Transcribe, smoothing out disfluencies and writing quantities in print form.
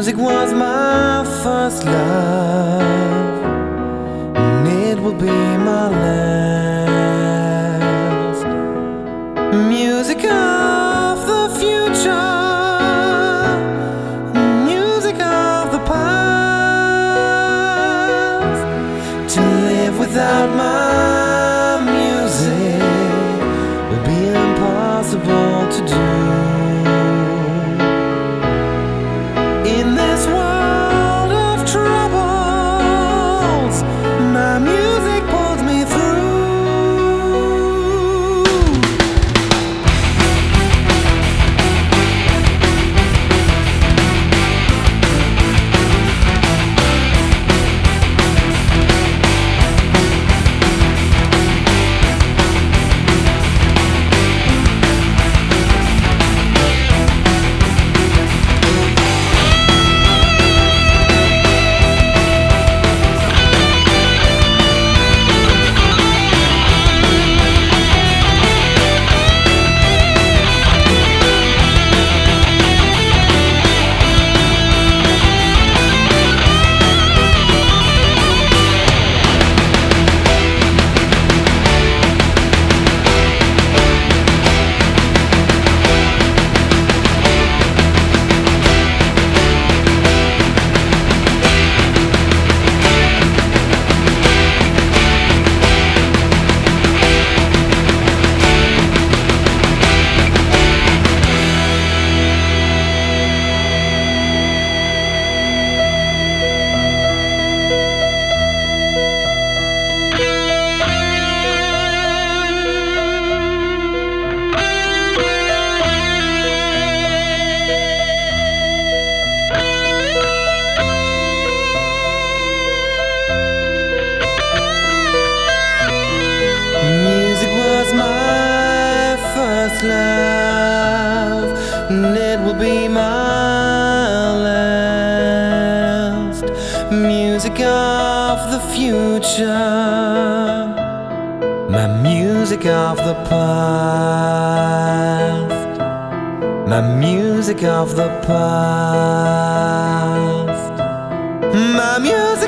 Music was my first love, and it will be my last. Music of the future, music of the past. To live without my music will be impossible to do. In this world of troubles, my music pulls me through. My first love, and it will be my last. Music of the future, my music of the past, my music of the past, my music